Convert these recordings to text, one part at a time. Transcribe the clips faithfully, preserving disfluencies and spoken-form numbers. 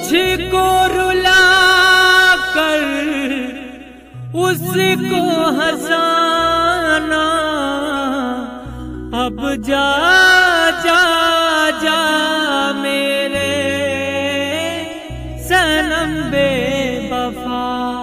मुझको रुला कर उसको हंसाना, अब जा जा जा मेरे सनम बेवफा।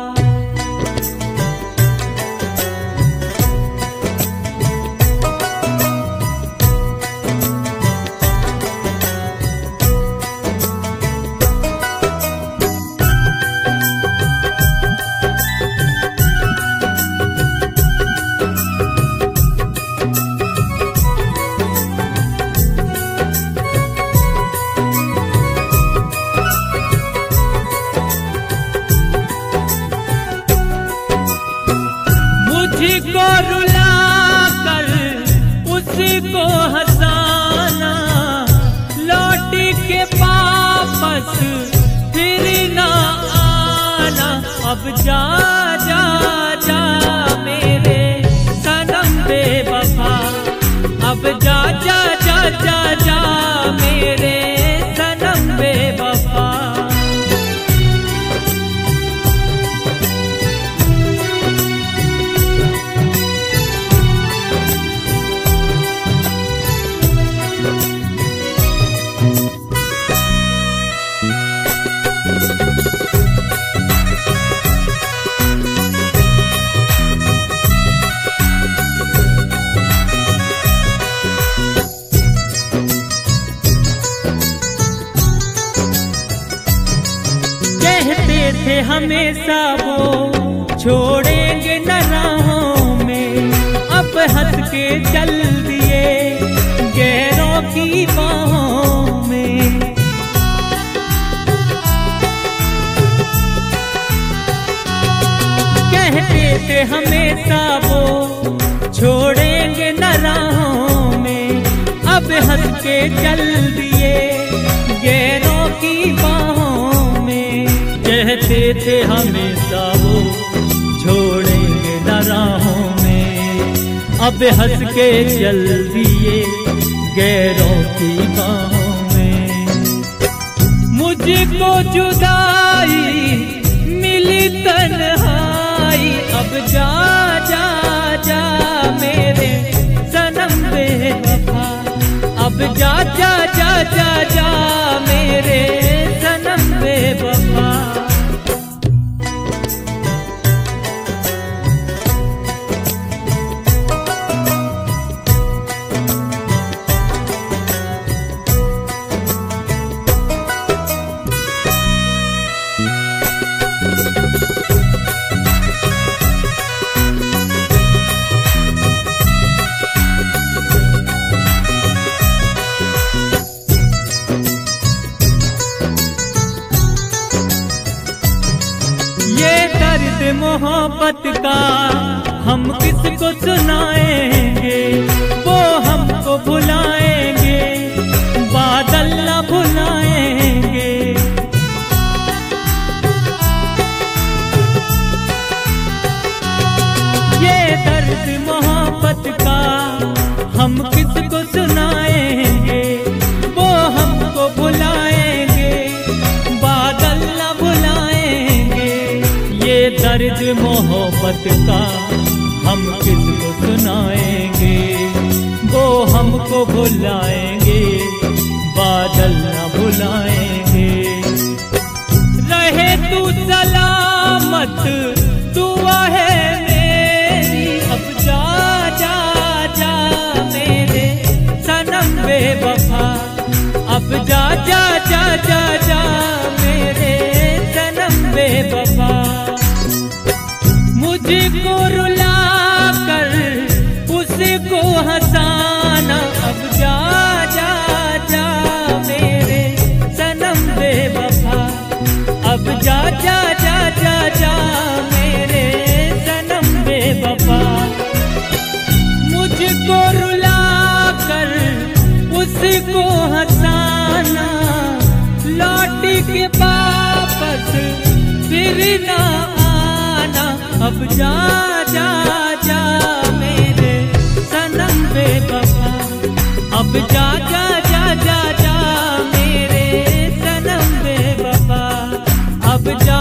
मुझको रुला कर उसको हंसाना, लौट के वापस फिर ना आना, अब जा जा जा मेरे सनम बेवफा। अब जा जा जा जा जा मेरे सनम बेवफा। कहते थे हमेशा वो छोड़ेंगे न राहों में, अब हंस के चल दिए गैरों की बाहों में। कहते थे हमेशा वो छोड़ेंगे न राहों में, अब हंस के चल दिए गैरों की बाहों में। कहते थे हमेशा वो छोड़ेंगे न राहों में, अब हंस के चल दिए गैरों की बाहों में। मुझको जुदाई मिली तन्हाई, अब जा जा जा मेरे सनम बेवफा। अब जा जा जा जा जा मेरे सनम बेवफा। ये दर्द मोहब्बत का हम किसको सुनाएंगे, वो हमको भुलाएंगे बादल न भुलाएंगे। ये दर्द मोहब्बत का हम किसको सुनाएंगे, वो हमको भुलाएंगे बादल न भुलाएंगे। ये दर्द मोहब्बत का हम किसको सुनाएंगे, वो हमको भुलाएंगे बादल न भुलाएंगे। रहे तू सलामत दुआ है मेरी, अब जा जा जा मेरे सनम बेवफा। अब जा जा जा जा जा मेरे सनम बेवफा। मुझको रुला कर उसको हंसाना, अब जा जा जा मेरे सनम बेवफा। अब जा जा जा जा जा मेरे सनम बेवफा। मुझको रुला कर उसको हंसाना, लौट के वापस फिर ना आना, अब जा जा जा मेरे सनम बेवफा। अब जा जा जा जा जा मेरे सनम बेवफा। अब जा